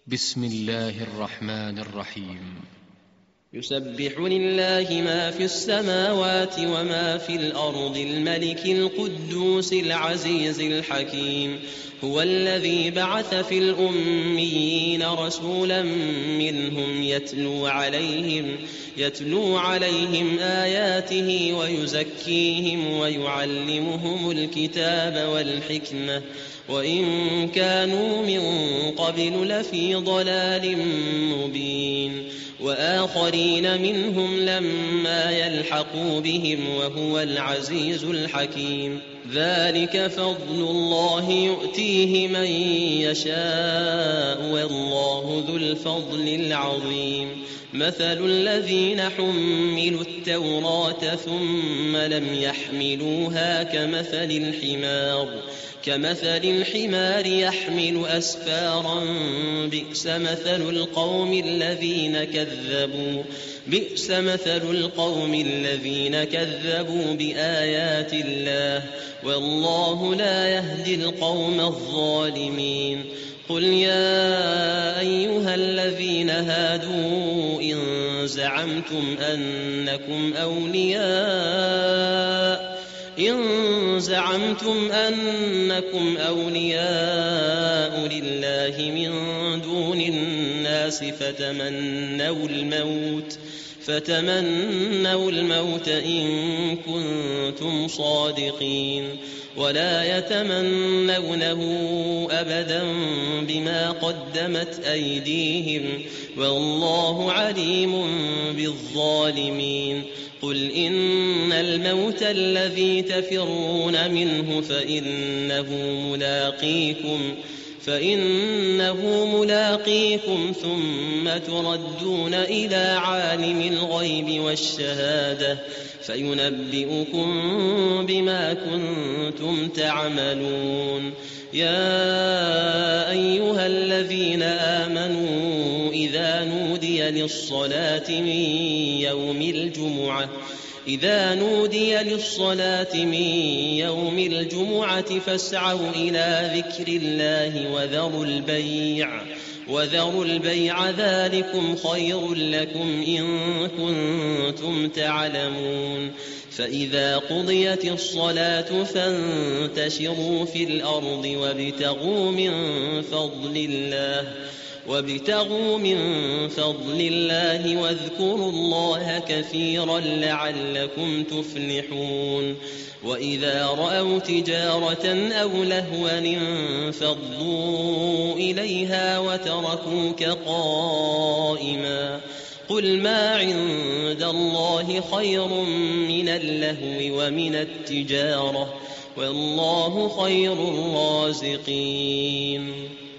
بسم الله الرحمن الرحيم. يسبح لله ما في السماوات وما في الأرض الملك القدوس العزيز الحكيم. هو الذي بعث في الأميين رسولا منهم يتلو عليهم آياته ويزكيهم ويعلمهم الكتاب والحكمة وإن كانوا من قبل لفي ضلال مبين. وآخرين منهم لما يلحقوا بهم وهو العزيز الحكيم. ذلك فضل الله يؤتيه من يشاء والله ذو الفضل العظيم. مثل الذين حملوا التوراة ثم لم يحملوها كمثل الحمار يحمل أسفارا بئس مثل القوم الذين كذبوا بآيات الله والله لا يهدي القوم الظالمين. قل يا أيها الذين هادوا إن زعمتم أنكم أولياء لله من دون الناس فتمنوا الموت إن كنتم صادقين ولا يتمنونه أبدا بما قدمت أيديهم والله عليم بالظالمين. قل إن الموت الذي تفرون منه فإنه ملاقيكم ثم تردون إلى عالم الغيب والشهادة فينبئكم بما كنتم تعملون. يا أيها الذين آمنوا إذا نودي للصلاة من يوم الجمعة فاسعوا إلى ذكر الله وذروا البيع ذلكم خير لكم إن كنتم تعلمون. فإذا قضيت الصلاة فانتشروا في الأرض وابتغوا من فضل الله واذكروا الله كثيرا لعلكم تفلحون. وإذا رأوا تجارة أو لهوا انفضوا إليها وتركوك قائما. قل ما عند الله خير من اللهو ومن التجارة والله خير الرازقين.